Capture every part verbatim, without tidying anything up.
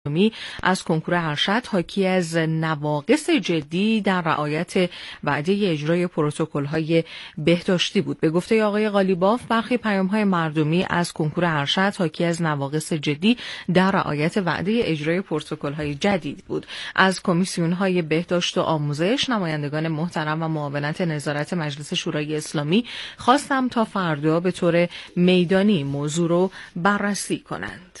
از کنکور ارشد حاکی از نواقص جدی در رعایت وعده اجرای پروتکل‌های بهداشتی بود. به گفته آقای قالیباف، برخی پیام‌های مردمی از کنکور ارشد حاکی از نواقص جدی در رعایت وعده اجرای پروتکل‌های جدید بود. از کمیسیون‌های بهداشت و آموزش، نمایندگان محترم و معاونت نظارت مجلس شورای اسلامی خواستم تا فردا به طور میدانی موضوع رو بررسی کنند.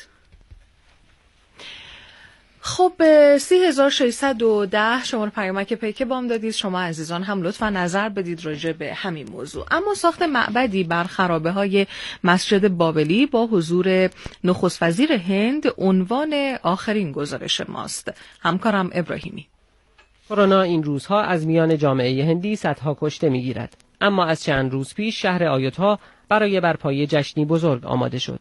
خب سی هزار و ششصد و ده شماره پیامک پیک بام دادید. شما عزیزان هم لطفا نظر بدید راجع به همین موضوع. اما ساخت معبدی بر خرابه های مسجد بابلی با حضور نخست وزیر هند عنوان آخرین گزارش ماست. همکارم ابراهیمی. کرونا این روزها از میان جامعه هندی صدها کشته میگیرد، اما از چند روز پیش شهر آیوتا برای برپایی جشنی بزرگ آماده شد.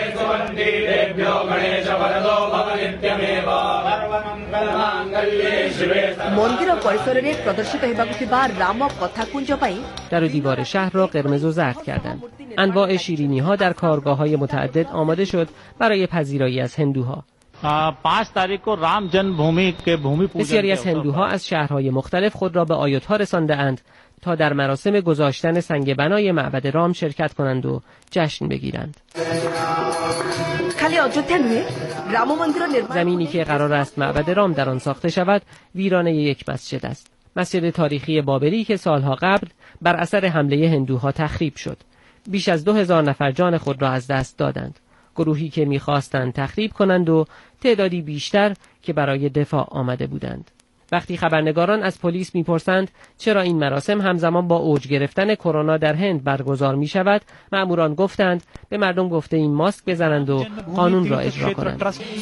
در و دیوار شهر را قرمز و زرد کردند. انواع شیرینی ها در کارگاه های متعدد آماده شد برای پذیرایی از هندوها. پنج تاریخ کو رام جنمبھومی کے بھومی پوجن. بسیاری از هندوها از شهرهای مختلف خود را به آیوتا رسانده اند تا در مراسم گذاشتن سنگ بنای معبد رام شرکت کنند و جشن بگیرند. زمینی که قرار است معبد رام در آن ساخته شود ویرانه یک مسجد است. مسجد تاریخی بابلی که سالها قبل بر اثر حمله هندوها تخریب شد. بیش از دو هزار نفر جان خود را از دست دادند. گروهی که می‌خواستند تخریب کنند و تعدادی بیشتر که برای دفاع آمده بودند. وقتی خبرنگاران از پلیس می‌پرسند چرا این مراسم همزمان با اوج گرفتن کرونا در هند برگزار می‌شود، مأموران گفتند به مردم گفته این ماسک بزنند و قانون را اجرا کنند.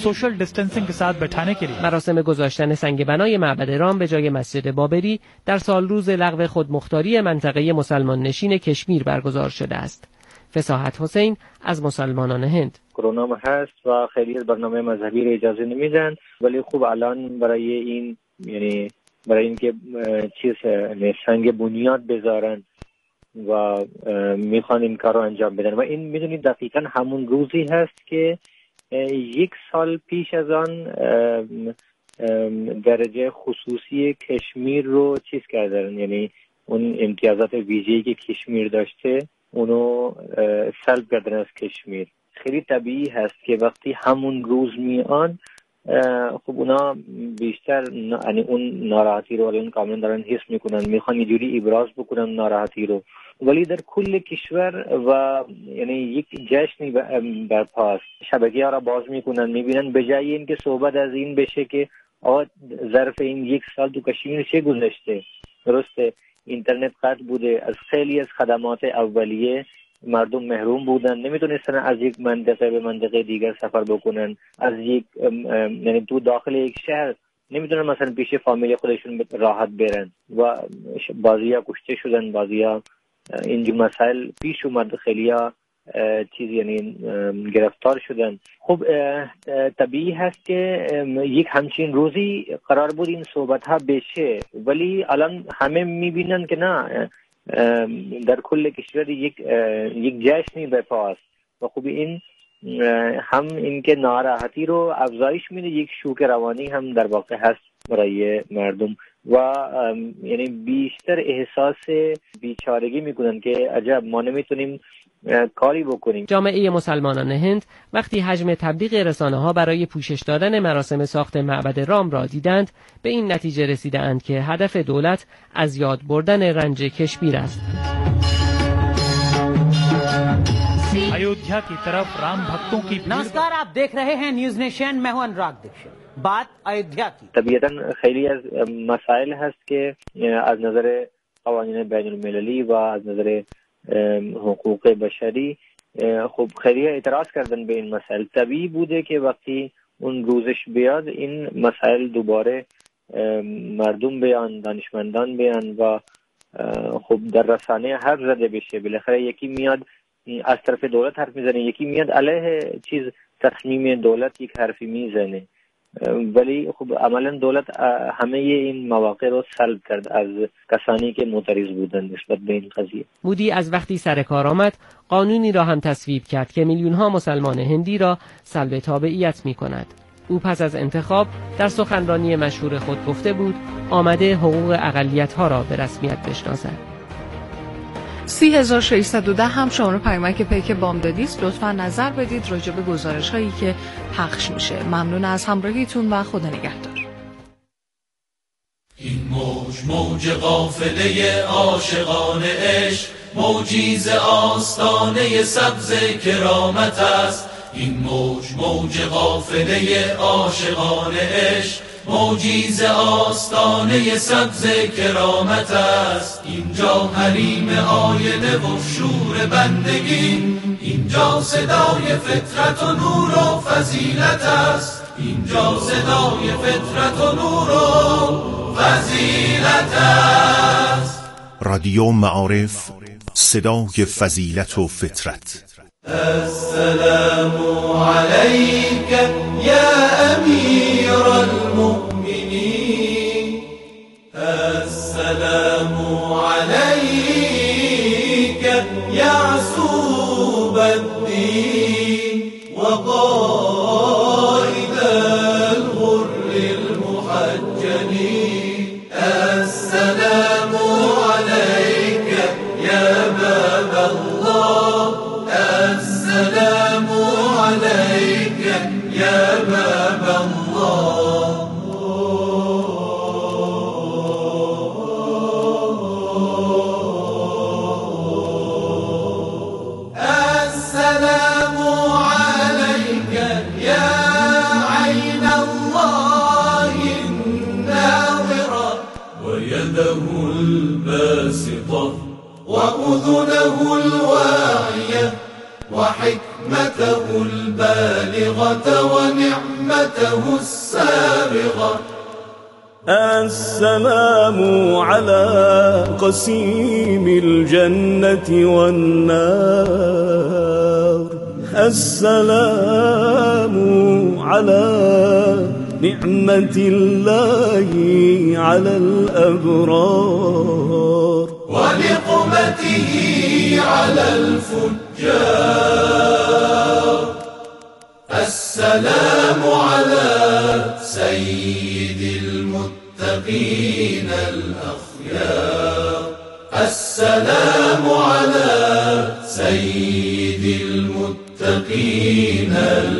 مراسم گذاشتن سنگ بنای معبد رام به جای مسجد بابلی در سال روز لغو خودمختاری منطقه مسلمان نشین کشمیر برگزار شده است. فصاحت حسین از مسلمانان هند. کرونا هست و خیلی از برنامه مذهبی را اجازه نمیدن، ولی خوب الان برای این یعنی برای اینکه چیز سنگ بنیاد بذارن و میخوان این کار رو انجام بدن و این میدونید دقیقا همون روزی هست که یک سال پیش از آن درجه خصوصی کشمیر رو چیز کردن، یعنی اون امتیازات ویژه‌ای که کشمیر داشته اونو سلب کردن از کشمیر. خیلی طبیعی هست که وقتی همون روز میان خب اونا بیشتر یعنی اون ناراحتی رو اون کاملا دارن حس میکنن، میخوان یه جوری ابراز بکنن ناراحتی رو، ولی در کل کشور و یعنی یک جشنی برپاست. شبکه ها را باز میکنن، میبینن به جای اینکه صحبت از این بشه که آقا ظرف این یک سال تو کشمیر چه گذشته، درسته اینترنت قطع بوده، از خیلی از خدمات اولیه مردم محروم بودن، نمیتونستن از یک منطقه به منطقه دیگر سفر بکنن، از یک یعنی تو داخل یک شهر نمیتونن مثلا پیش فامیل خودشون راحت برن و بعضیا کشته شدن، بعضیا اینجور مسائل پیش اومد، خیلیا چیز یعنی گرفتار شدن. خب طبیعی هست که یک همچین روزی قرار بود این صحبت ها بشه، ولی الان همه میبینن که نه، در کل کشور یک یک جشنی برپا است و خب این هم اینکه ناراحتی رو افزایش میده، یک شوک روانی هم در واقع هست برای مردم و یعنی بیشتر احساس بیچارگی میکنن که عجب ما نمیتونیم کاری بکنیم. جامعه مسلمانان هند وقتی حجم تبلیغ رسانه ها برای پوشش دادن مراسم ساخت معبد رام را دیدند، به این نتیجه رسیدند که هدف دولت از یاد بردن رنج کشمیر است. अयोध्या की तरफ राम भक्तों की नमस्कार, आप देख रहे हैं न्यूज नेशन, मैं हूं अनुराग दीक्षित. बात अयोध्या की. طبیعتاً خیلی از مسائل هست که از نظر قوانین بین المللی و از نظر حقوق بشری خب خیلی اعتراض کردن به این مسائل. طبیعی بوده که وقتی اون روزش بیاد این مسائل دوباره مردم بیان، دانشمندان بیان و خب در رسانه حرف زده بشه. بالاخره یکی میاد از طرف دولت حرف میزنه، یکی میاد علیه چیز تصمیم دولت یک حرفی میزنه، ولی خب عملا دولت همه این مواقع رو سلب کرد از کسانی که معترض بودند نسبت به این قضیه. مودی از وقتی سر کار آمد قانونی را هم تصویب کرد که میلیون ها مسلمان هندی را سلب تابعیت می کند. او پس از انتخاب در سخنرانی مشهور خود گفته بود آمده حقوق اقلیت‌ها را به رسمیت بشناسد. سی هزار و ششصد و ده هم شماره پیامک پیک بامدادی است. لطفا نظر بدید راجع به گزارش هایی که پخش میشه. ممنون از همراهیتون و خدا نگهدار. این موج موج قافله عاشقان عشق، موجی ز آستانه سبز کرامت است. این موج موج قافله عاشقان عشق، موجی ز آستانه سبز کرامت است. اینجا حریم آینه و شور بندگی، اینجا صدای فطرت و نور و فضیلت است. اینجا صدای فطرت و نور و فضیلت است. رادیو معارف، صدای فضیلت و فطرت. السلام عليك يا أمير المؤمنين، السلام عليك يا عصوب الدين وقائد الغر المحجلين. السلام عليك يا باب الله، السلام عليك يا باب الله. السلام عليك يا عين الله الناظرة ويده الباسطة وأذنه الواعية وحكمته البالغة ونعمته السابغة. السلام على قسيم الجنة والنار، السلام على نعمة الله على الأبرار ونقمته على الفجار. السلام على سيد المتقين الأخيار، السلام على سيد المتقين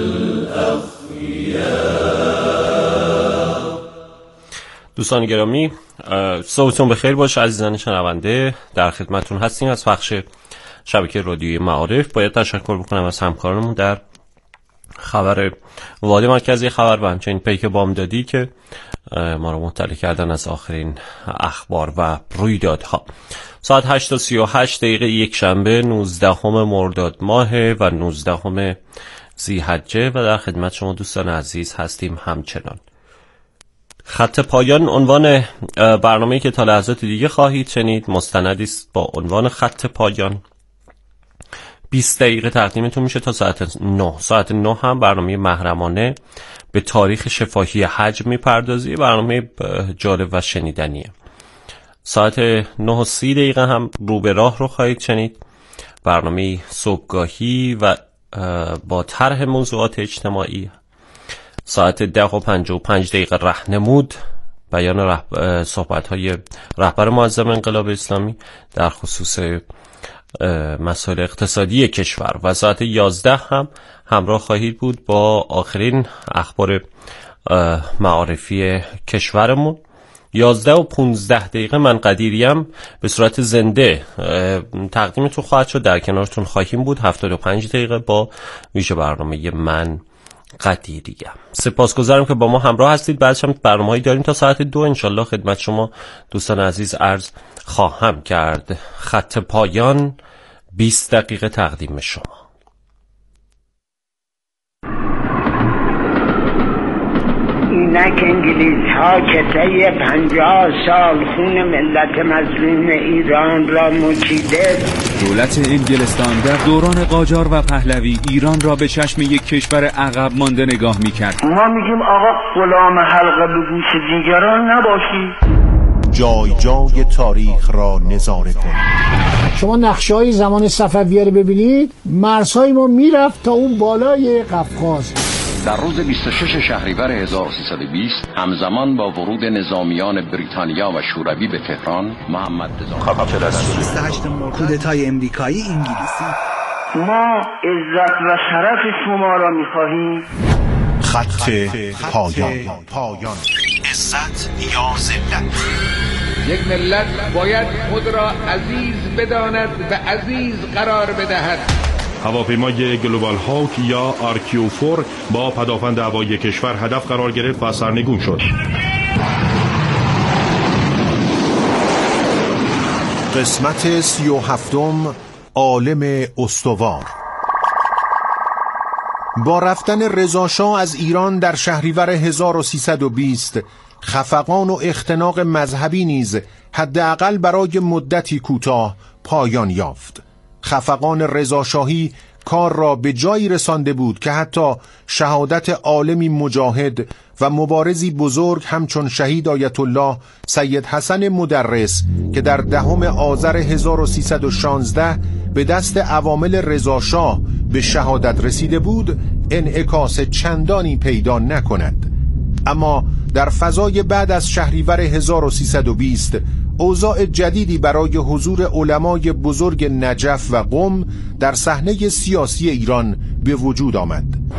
الأخيار. دوستان گرامی، صبحتون بخیر باشه. عزیزان شنونده، در خدمتتون هستیم از بخش شبکه رادیویی معارف. باید تشکر بکنم از همکارانمون در خبر وادی مرکزی خبر و همچنین پیک بامدادی که ما رو مطلع کردن از آخرین اخبار و رویدادها. ساعت هشت و سی و هشت دقیقه یک شنبه نوزدهم مرداد ماه و نوزدهم ذی‌حجه و در خدمت شما دوستان عزیز هستیم. همچنان خط پایان عنوان برنامه‌ای که تا لحظات دیگه خواهید شنید مستندی است با عنوان خط پایان. بیست دقیقه تقدیمتون میشه تا ساعت نه. ساعت نه هم برنامه محرمانه به تاریخ شفاهی حج میپردازی، برنامه جالب و شنیدنیه. ساعت نه و سی دقیقه هم رو به راه رو خواهید شنید، برنامه صبحگاهی و با طرح موضوعات اجتماعی. ساعت ده و پنجاه و پنج دقیقه رهنمود، بیان رهب... صحبت‌های رهبر معظم انقلاب اسلامی در خصوص مسائل اقتصادی کشور و ساعت یازده هم همراه خواهید بود با آخرین اخبار معارفی کشورمون. یازده و پونزده دقیقه من قدیریم به صورت زنده تقدیمتون خواهد شد، در کنارتون خواهیم بود. هفتاد و پنج دقیقه با ویژه برنامه من قدیریم. سپاسگزارم که با ما همراه هستید. بعدش هم برنامه‌ای داریم تا ساعت دو انشالله خدمت شما دوستان عزیز عرض خواهم کرد. خط پایان بیست دقیقه تقدیم شما. اینک انگلیس ها که طی پنجاه سال خون ملت مظلوم ایران را مچیده، دولت انگلستان در دوران قاجار و پهلوی ایران را به چشم یک کشور عقب مانده نگاه میکرد. ما میگیم آقا غلام حلقه به گوش دیگران نباشی. جای جای تاریخ را نظاره کنید. شما نقشه‌های زمان صفویه رو ببینید، مرزهای ما میرفت تا اون بالای قفقاز. در روز بیست و شش شهریور هزار و سیصد و بیست همزمان با ورود نظامیان بریتانیا و شوروی به تهران، محمد رضا خان کودتای امریکایی انگلیسی. ما عزت و شرف شما را می‌خواهیم. خط پایان. پایان. عزت یا ذلت. یک ملت باید خود را عزیز بداند و عزیز قرار بدهد. هواپیمای گلوبال هاوک یا آر کیو فور با پدافند هوایی کشور هدف قرار گرفت و سرنگون شد. قسمت سی و هفتم، عالم استوار. با رفتن رضا شاه از ایران در شهریور هزار و سیصد و بیست، خفقان و اختناق مذهبی نیز حداقل برای مدتی کوتاه پایان یافت. خفقان رضا شاهی کار را به جایی رسانده بود که حتی شهادت عالمی مجاهد و مبارزی بزرگ همچون شهید آیت الله سید حسن مدرس که در دهم آذر هزار و سیصد و شانزده به دست عوامل رضا شاه به شهادت رسیده بود انعکاس چندانی پیدا نکند. اما در فضای بعد از شهریور هزار و سیصد و بیست اوضاع جدیدی برای حضور علمای بزرگ نجف و قم در صحنه سیاسی ایران به وجود آمد.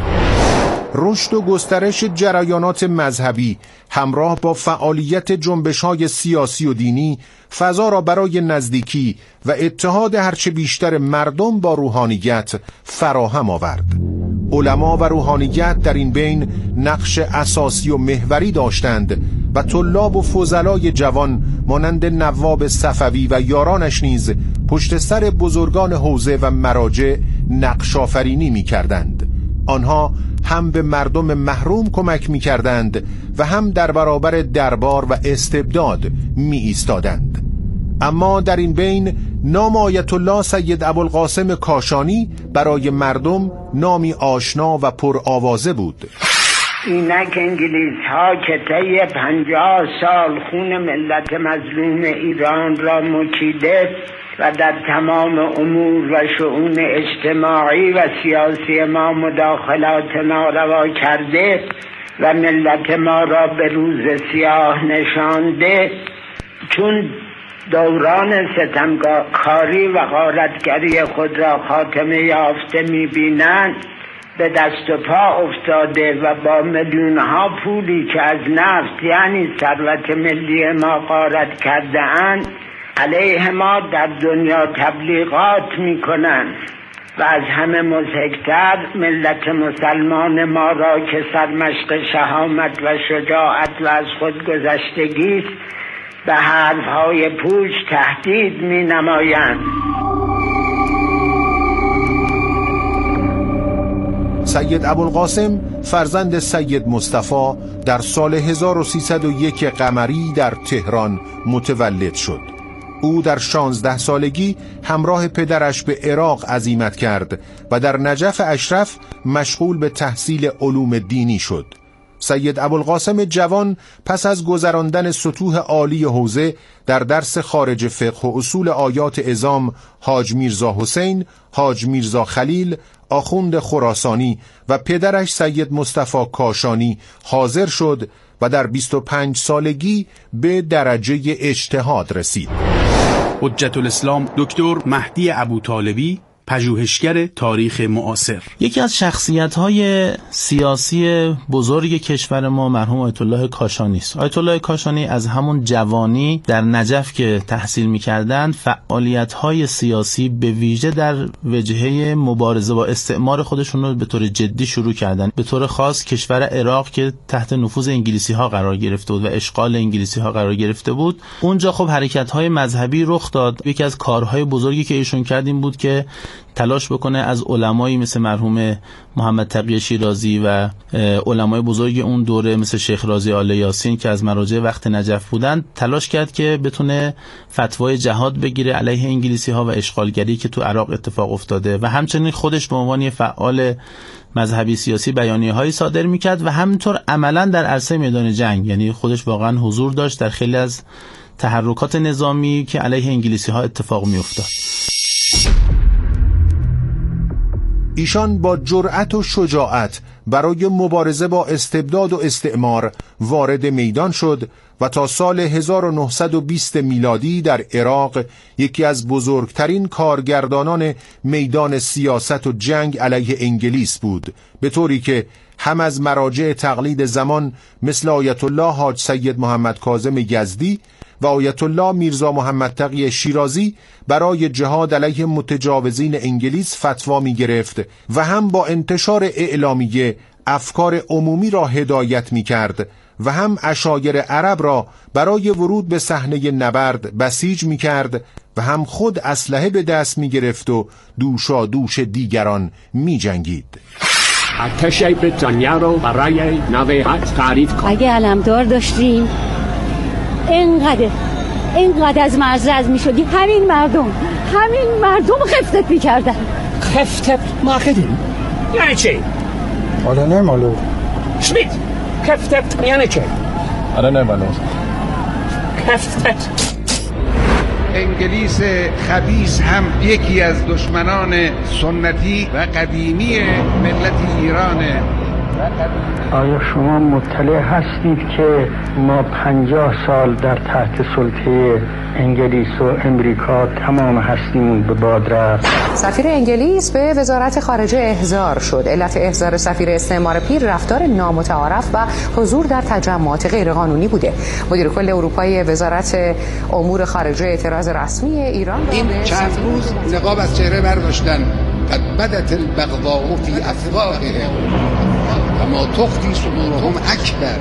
رشد و گسترش جریانات مذهبی همراه با فعالیت جنبش‌های سیاسی و دینی فضا را برای نزدیکی و اتحاد هرچه بیشتر مردم با روحانیت فراهم آورد. علما و روحانیت در این بین نقش اساسی و محوری داشتند و طلاب و فضلای جوان مانند نواب صفوی و یارانش نیز پشت سر بزرگان حوزه و مراجع نقش آفرینی می کردند. آنها هم به مردم محروم کمک می کردند و هم در برابر دربار و استبداد می ایستادند. اما در این بین نام آیت الله سید ابوالقاسم کاشانی برای مردم نامی آشنا و پر آوازه بود. اینک انگلیس ها که طی پنجاه سال خون ملت مظلوم ایران را مکیده و در تمام امور و شؤون اجتماعی و سیاسی ما مداخلات ناروا کرده و ملت ما را به روز سیاه نشانده، چون دوران ستمکاری و غارتگری خود را خاتمه یافته می‌بینند، به دست و پا افتاده و با میلیون‌ها پولی که از نفت یعنی ثروت ملی ما غارت کرده اند علیه ما در دنیا تبلیغات می‌کنند و از همه مضحک‌تر ملت مسلمان ما را که سرمشق شهامت و شجاعت و از خودگذشتگی است به حرف‌های پوچ تهدید می‌نمایند. سید ابوالقاسم فرزند سید مصطفی در سال هزار و سیصد و یک قمری در تهران متولد شد. او در شانزده سالگی همراه پدرش به عراق عزیمت کرد و در نجف اشرف مشغول به تحصیل علوم دینی شد. سید ابوالقاسم جوان پس از گذراندن سطوح عالی حوزه در درس خارج فقه و اصول آیات عظام حاج میرزا حسین، حاج میرزا خلیل، آخوند خراسانی و پدرش سید مصطفی کاشانی حاضر شد و در بیست و پنج سالگی به درجه اجتهاد رسید. حجت الاسلام دکتر مهدی ابوطالبی، پژوهشگر تاریخ معاصر. یکی از شخصیت‌های سیاسی بزرگ کشور ما مرحوم آیت الله کاشانی است. آیت الله کاشانی از همون جوانی در نجف که تحصیل می‌کردند فعالیت‌های سیاسی به ویژه در وجهه مبارزه با استعمار خودشون رو به طور جدی شروع کردند. به طور خاص کشور عراق که تحت نفوذ انگلیسی‌ها قرار گرفته بود و اشغال انگلیسی‌ها قرار گرفته بود، اونجا خب حرکت‌های مذهبی رخ داد. یکی از کارهای بزرگی که ایشون کرد این بود که تلاش بکنه از علمایی مثل مرحوم محمد تقی شیرازی و علمای بزرگ اون دوره مثل شیخ رازی آل یاسین که از مراجع وقت نجف بودند تلاش کرد که بتونه فتوای جهاد بگیره علیه انگلیسی ها و اشغالگری که تو عراق اتفاق افتاده و همچنین خودش به عنوان فعال مذهبی سیاسی بیانیه هایی صادر میکرد و همینطور عملا در عرصه میدان جنگ، یعنی خودش واقعا حضور داشت در خیلی از تحرکات نظامی که علیه انگلیسی ها اتفاق میافتاد. ایشان با جرأت و شجاعت برای مبارزه با استبداد و استعمار وارد میدان شد و تا سال هزار و نهصد و بیست میلادی در عراق یکی از بزرگترین کارگردانان میدان سیاست و جنگ علیه انگلیس بود، به طوری که هم از مراجع تقلید زمان مثل آیت الله حاج سید محمد کاظم یزدی و آیت الله میرزا محمد تقی شیرازی برای جهاد علیه متجاوزین انگلیس فتوا می گرفت و هم با انتشار اعلامیه افکار عمومی را هدایت می کرد و هم عشایر عرب را برای ورود به صحنه نبرد بسیج می کرد و هم خود اسلحه به دست می گرفت و دوشا دوش دیگران می جنگید. ارتش بریتانیا رو برای نوبت تعریف کن. اگه علمدار داشتیم اینقدر اینقدر از مرز رد می شدی، همین مردم همین مردم خفتت می کردن. خفتت ما کردیم یعنی چی؟ آره نه مالو شمیت خفتت یعنی چی؟ آره نه مالو خفتت. انگلیس خبیث هم یکی از دشمنان سنتی و قدیمی ملت ایرانه. آیا شما مطلع هستید که ما پنجاه سال در تحت سلطه انگلیس و امریکا تمام هستیمون به باد رفت؟ سفیر انگلیس به وزارت خارجه احضار شد. علت احضار سفیر استعمار پیر رفتار نامتعارف و حضور در تجمعات غیرقانونی بوده. مدیر کل اروپایی وزارت امور خارجه اعتراض رسمی ایران این چند روز نقاب از چهره برداشتن. قد بدت البغضاء فی افواههم و ما تخفی صدورهم اکبر.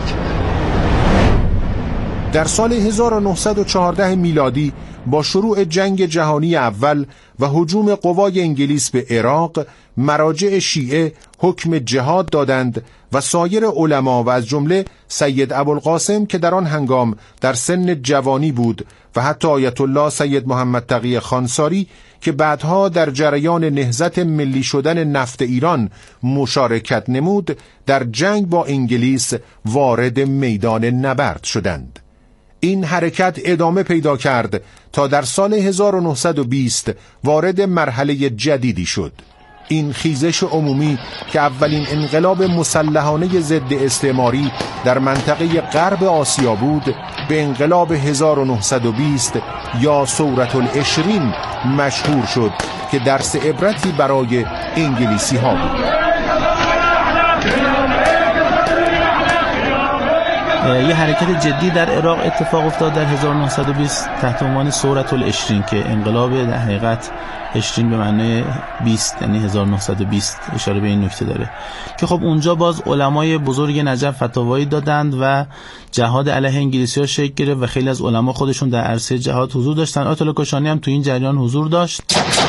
در سال هزار و نهصد و چهارده میلادی با شروع جنگ جهانی اول و هجوم قوای انگلیس به عراق، مراجع شیعه حکم جهاد دادند و سایر علما و از جمله سید ابوالقاسم که در آن هنگام در سن جوانی بود و حتی آیت الله سید محمد تقی خانساری که بعدها در جریان نهضت ملی شدن نفت ایران مشارکت نمود، در جنگ با انگلیس وارد میدان نبرد شدند. این حرکت ادامه پیدا کرد تا در سال هزار و نهصد و بیست وارد مرحله جدیدی شد. این خیزش عمومی که اولین انقلاب مسلحانه ضد استعماری در منطقه غرب آسیا بود، به انقلاب هزار و نهصد و بیست یا ثورة العشرین مشهور شد که درس عبرتی برای انگلیسی ها بود. یه حرکت جدی در عراق اتفاق افتاد در هزار و نهصد و بیست تحت عنوان ثورة العشرین که انقلاب در حقیقت عشرین به معنی بیست یعنی هزار و نهصد و بیست اشاره به این نکته داره که خب اونجا باز علمای بزرگ نجف فتاوایی دادند و جهاد علیه انگلیسی‌ها شکل گرفت و خیلی از علما خودشون در عرصه جهاد حضور داشتن. آیت الله کاشانی هم تو این جریان حضور داشت.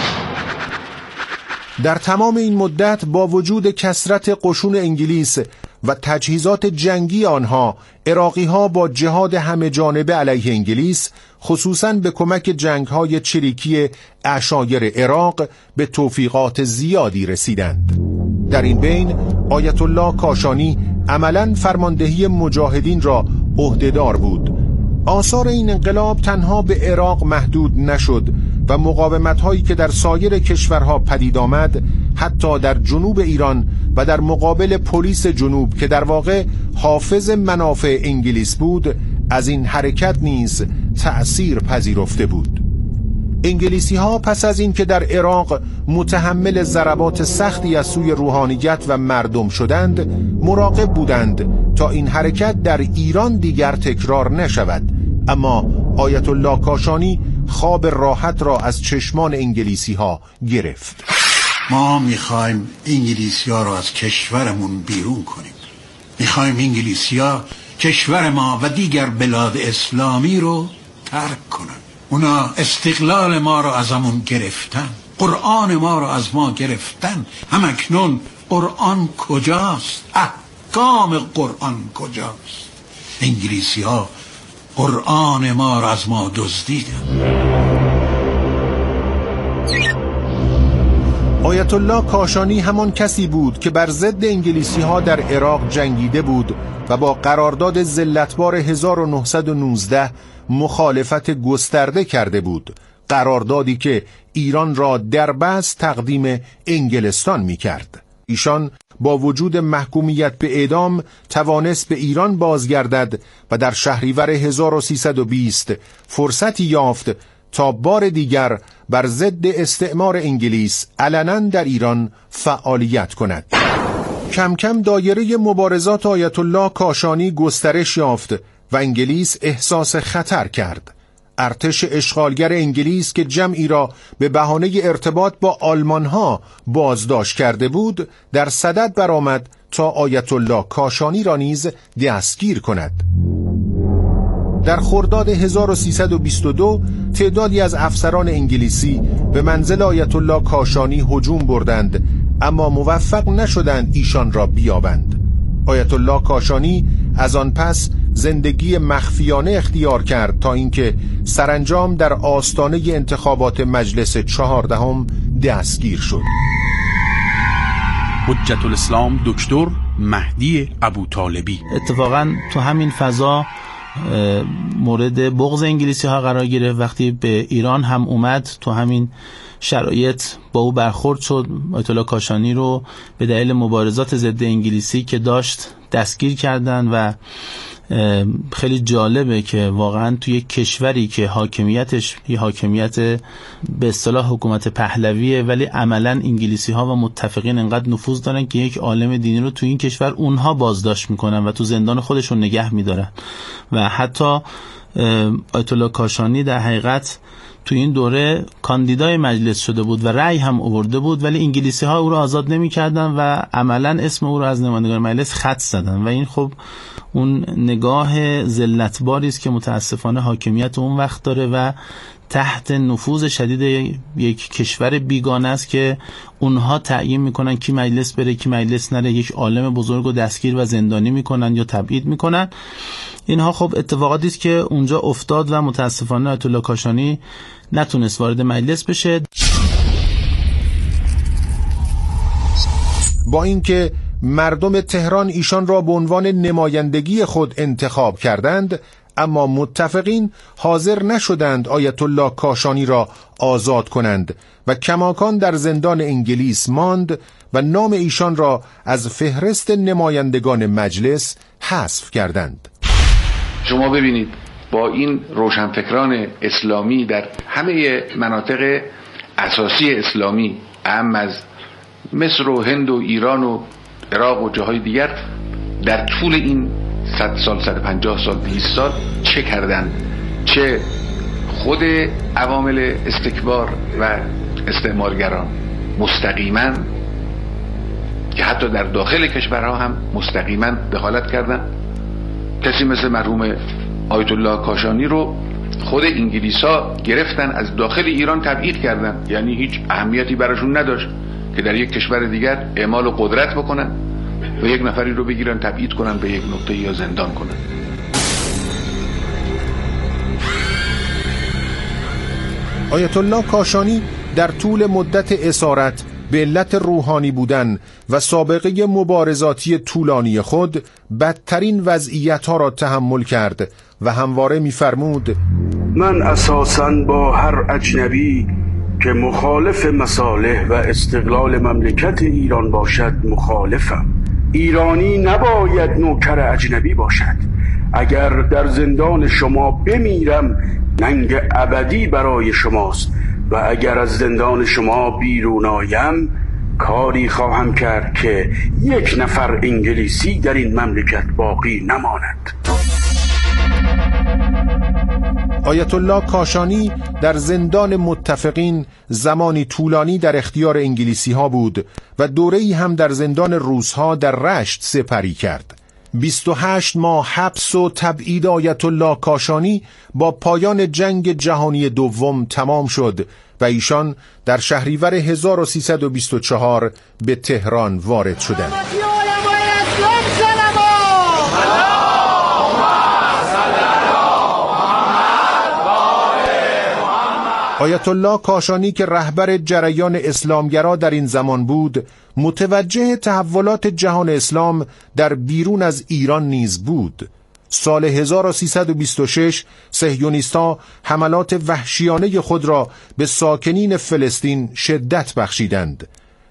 در تمام این مدت با وجود کثرت قشون انگلیس و تجهیزات جنگی آنها، عراقی‌ها با جهاد همه جانبه علیه انگلیس، خصوصاً به کمک جنگ‌های چریکی عشایر عراق، به توفیقات زیادی رسیدند. در این بین آیت الله کاشانی عملاً فرماندهی مجاهدین را عهدهدار بود. آثار این انقلاب تنها به عراق محدود نشد و مقاومت‌هایی که در سایر کشورها پدید آمد، حتی در جنوب ایران و در مقابل پلیس جنوب که در واقع حافظ منافع انگلیس بود، از این حرکت نیز تأثیر پذیرفته بود. انگلیسی ها پس از این که در عراق متحمل ضربات سختی از سوی روحانیت و مردم شدند، مراقب بودند تا این حرکت در ایران دیگر تکرار نشود. اما آیت الله کاشانی خواب راحت را از چشمان انگلیسی ها گرفت. ما میخوایم انگلیسی ها را از کشورمون بیرون کنیم. میخوایم انگلیسی ها کشور ما و دیگر بلاد اسلامی رو ترک کنن. اونا استقلال ما رو از همون گرفتن، قرآن ما رو از ما گرفتن. هم اکنون قرآن کجاست؟ احکام قرآن کجاست؟ انگلیسی ها قرآن ما رو از ما دزدیدن. آیت الله کاشانی همان کسی بود که بر ضد انگلیسی ها در عراق جنگیده بود و با قرارداد ذلتبار هزار و نهصد و نوزده مخالفت گسترده کرده بود، قراردادی که ایران را در بس تقدیم انگلستان می کرد. ایشان با وجود محکومیت به اعدام توانست به ایران بازگردد و در شهریور هزار و سیصد و بیست فرصتی یافت تا بار دیگر بر ضد استعمار انگلیس علنا در ایران فعالیت کند. کم کم دایره مبارزات آیت الله کاشانی گسترش یافت و انگلیس احساس خطر کرد. ارتش اشغالگر انگلیس که جمعی را به بهانه ارتباط با آلمانها بازداشت کرده بود در صدد برآمد تا آیت الله کاشانی را نیز دستگیر کند. در خرداد هزار و سیصد و بیست و دو تعدادی از افسران انگلیسی به منزل آیت الله کاشانی هجوم بردند، اما موفق نشدند ایشان را بیابند. آیت الله کاشانی از آن پس زندگی مخفیانه اختیار کرد تا اینکه سرانجام در آستانه انتخابات مجلس چهاردهم دستگیر شد. حجت الاسلام دکتر مهدی ابوطالبی اتفاقا تو همین فضا مورد بغض انگلیسی ها قرار گرفت. وقتی به ایران هم اومد تو همین شرایط با او برخورد شد. آیت الله کاشانی رو به دلیل مبارزات ضد انگلیسی که داشت دستگیر کردن و خیلی جالبه که واقعا توی کشوری که حاکمیتش یه حاکمیت به اصطلاح حکومت پهلویه ولی عملا انگلیسی ها و متفقین انقدر نفوذ دارن که یک عالم دینی رو توی این کشور اونها بازداشت میکنن و تو زندان خودشون نگه میدارن و حتی آیت الله کاشانی در حقیقت تو این دوره کاندیدای مجلس شده بود و رأی هم آورده بود، ولی انگلیسی ها او رو آزاد نمی کردن و عملا اسم او رو از نمایندگان مجلس خط زدن و این خب اون نگاه ذلتباری است که متاسفانه حاکمیت اون وقت داره و تحت نفوذ شدید یک کشور بیگانه است که اونها تعیین میکنن کی مجلس بره کی مجلس نره، یک عالم بزرگ رو دستگیر و زندانی میکنن یا تبعید میکنن. اینها خب اتفاقاتی است که اونجا افتاد و متاسفانه آیت الله کاشانی نتونست وارد مجلس بشه. با اینکه مردم تهران ایشان را به عنوان نمایندگی خود انتخاب کردند، اما متفقین حاضر نشدند آیت الله کاشانی را آزاد کنند و کماکان در زندان انگلیس ماند و نام ایشان را از فهرست نمایندگان مجلس حذف کردند. شما ببینید با این روشنفکران اسلامی در همه مناطق اساسی اسلامی اهم از مصر و هند و ایران و عراق و جاهای دیگر در طول این صد سال، صد و پنجاه سال، بیست سال چه کردن؟ چه خود عوامل استکبار و استعمارگران مستقیما که حتی در داخل کشورها هم مستقیما دخالت کردن. کسی مثل مرحوم آیت الله کاشانی رو خود انگلیسا گرفتن از داخل ایران تبعید کردن، یعنی هیچ اهمیتی براشون نداشت که در یک کشور دیگر اعمال قدرت بکنن و یک نفری رو بگیرن تبعید کنن به یک نقطه یا زندان کنن. آیت الله کاشانی در طول مدت اسارت به علت روحانی بودن و سابقه مبارزاتی طولانی خود بدترین وضعیت‌ها را تحمل کرد و همواره می‌فرمود: من اساساً با هر اجنبی که مخالف مصالح و استقلال مملکت ایران باشد مخالفم. ایرانی نباید نوکر اجنبی باشد. اگر در زندان شما بمیرم ننگ ابدی برای شماست و اگر از زندان شما بیرون آیم کاری خواهم کرد که یک نفر انگلیسی در این مملکت باقی نماند. آیت الله کاشانی در زندان متفقین زمانی طولانی در اختیار انگلیسی ها بود و دوره‌ای هم در زندان روس‌ها در رشت سپری کرد. بیست و هشت ماه حبس و تبعید آیت الله کاشانی با پایان جنگ جهانی دوم تمام شد و ایشان در شهریور هزار و سیصد و بیست و چهار به تهران وارد شدند. آیت الله کاشانی که رهبر جریان اسلامگرا در این زمان بود، متوجه تحولات جهان اسلام در بیرون از ایران نیز بود. سال هزار و سیصد و بیست و شش صهیونیست‌ها حملات وحشیانه خود را به ساکنین فلسطین شدت بخشیدند.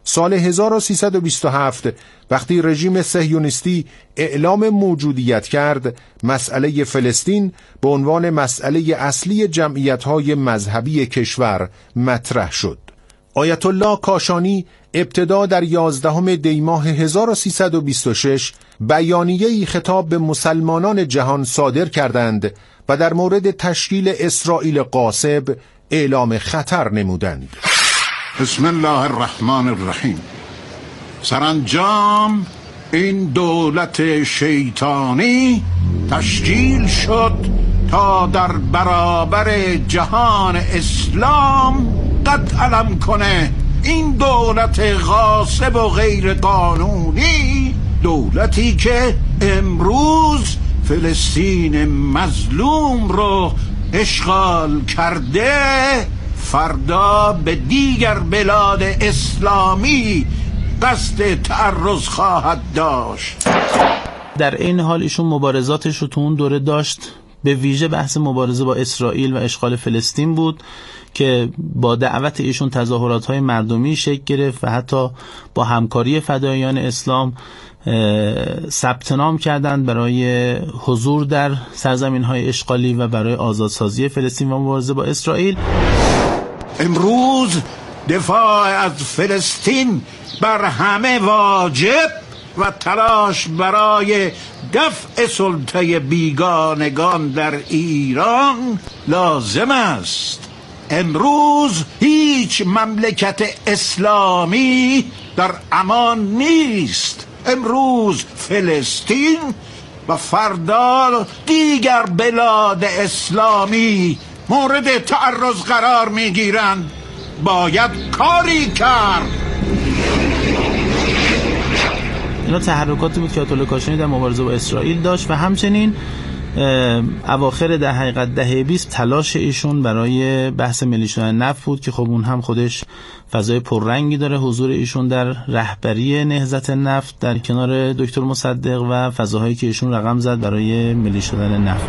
سال هزار و سیصد و بیست و هفت وقتی رژیم صهیونیستی اعلام موجودیت کرد، مسئله فلسطین به عنوان مسئله اصلی جمعیت‌های مذهبی کشور مطرح شد. آیت الله کاشانی ابتدا در یازدهم دی ماه هزار و سیصد و بیست و شش بیانیه‌ای خطاب به مسلمانان جهان صادر کردند و در مورد تشکیل اسرائیل غاصب اعلام خطر نمودند. بسم الله الرحمن الرحیم. سرانجام این دولت شیطانی تشکیل شد تا در برابر جهان اسلام قد علم کنه این دولت غاصب و غیر قانونی، دولتی که امروز فلسطین مظلوم رو اشغال کرده، فردا به دیگر بلاد اسلامی قصد تعرض خواهد داشت. در این حال ایشون مبارزاتش رو تو اون دوره داشت، به ویژه بحث مبارزه با اسرائیل و اشغال فلسطین بود که با دعوت ایشون تظاهرات‌های مردمی شکل گرفت و حتی با همکاری فداییان اسلام ثبت نام کردند برای حضور در سرزمین‌های اشغالی و برای آزادسازی فلسطین و مبارزه با اسرائیل. امروز دفاع از فلسطین بر همه واجب و تلاش برای دفع سلطه بیگانگان در ایران لازم است. امروز هیچ مملکت اسلامی در امان نیست. امروز فلسطین و فردا دیگر بلاد اسلامی مورد تعرض قرار میگیرند. باید کاری کرد. اینا تحرکاتی بود که آیت الله کاشانی در مبارزه با اسرائیل داشت و همچنین اواخر در حقیقت دهه بیست تلاش ایشون برای بحث ملی شدن نفت بود که خب اون هم خودش فضای پررنگی داره. حضور ایشون در رهبری نهضت نفت در کنار دکتر مصدق و فضاهایی که ایشون رقم زد برای ملی شدن نفت.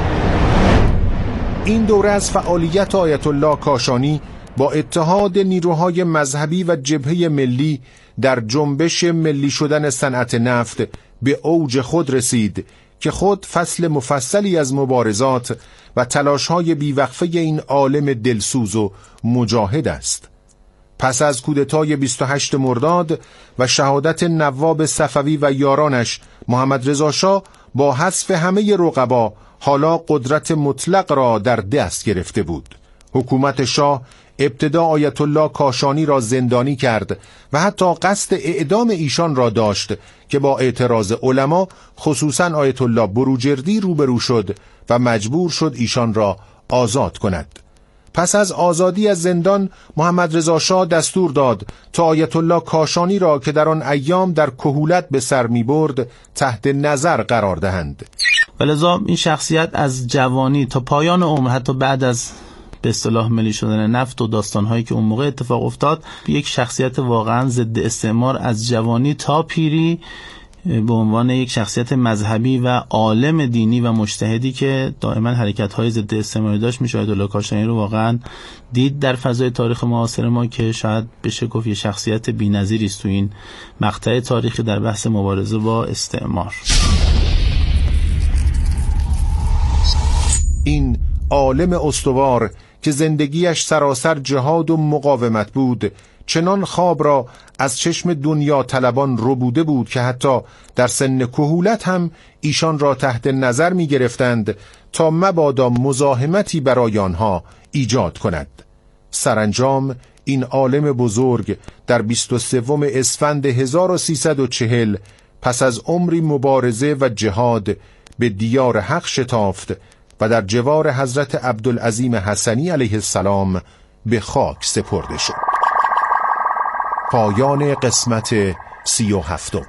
این دوره از فعالیت آیت الله کاشانی با اتحاد نیروهای مذهبی و جبهه ملی در جنبش ملی شدن صنعت نفت به اوج خود رسید که خود فصل مفصلی از مبارزات و تلاش‌های بیوقفه این عالم دلسوز و مجاهد است. پس از کودتای بیست و هشتم مرداد و شهادت نواب صفوی و یارانش، محمد رضا شاه با حذف همه رقبا حالا قدرت مطلق را در دست گرفته بود. حکومت شاه ابتدا آیت الله کاشانی را زندانی کرد و حتی قصد اعدام ایشان را داشت که با اعتراض علما خصوصا آیت الله بروجردی روبرو شد و مجبور شد ایشان را آزاد کند. پس از آزادی از زندان محمد رضا شاه دستور داد تا آیت الله کاشانی را که در آن ایام در کهولت به سر می برد تحت نظر قرار دهند. ولذا این شخصیت از جوانی تا پایان عمر، حتی بعد از به اصطلاح ملی شدن نفت و داستانهایی که اون موقع اتفاق افتاد، یک شخصیت واقعا ضد استعمار از جوانی تا پیری به عنوان یک شخصیت مذهبی و عالم دینی و مجتهدی که دائما حرکت‌های ضد استعماری داشت، میشه آیت الله کاشانی رو واقعا دید در فضای تاریخ معاصر ما که شاید بشه گفت یه شخصیت بی‌نظیری است تو این مقطع تاریخی در بحث مبارزه با استعمار. این عالم استوار که زندگیش سراسر جهاد و مقاومت بود، چنان خواب را از چشم دنیا طلبان ربوده بود که حتی در سن کهولت هم ایشان را تحت نظر می گرفتند تا مبادا مزاحمتی برای آنها ایجاد کند. سرانجام این عالم بزرگ در بیست و سوم اسفند هزار و سیصد و چهل پس از عمری مبارزه و جهاد به دیار حق شتافت و در جوار حضرت عبدالعظیم حسنی علیه السلام به خاک سپرده شد. پایان قسمت سی و هفتم.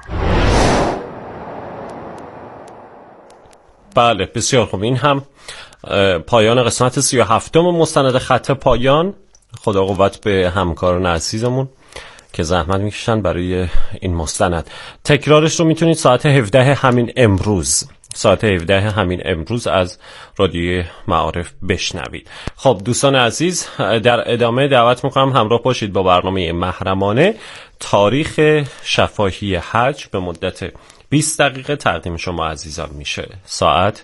بله بسیار خوب، این هم پایان قسمت سی و هفتم مستند خط پایان. خدا قوت به همکاران عزیزمون که زحمت میکشن برای این مستند. تکرارش رو میتونید ساعت هفده همین امروز ساعت هفده همین امروز از رادیوی معارف بشنوید. خب دوستان عزیز، در ادامه دعوت میکنم همراه باشید با برنامه محرمانه. تاریخ شفاهی حج به مدت بیست دقیقه تقدیم شما عزیزان میشه. ساعت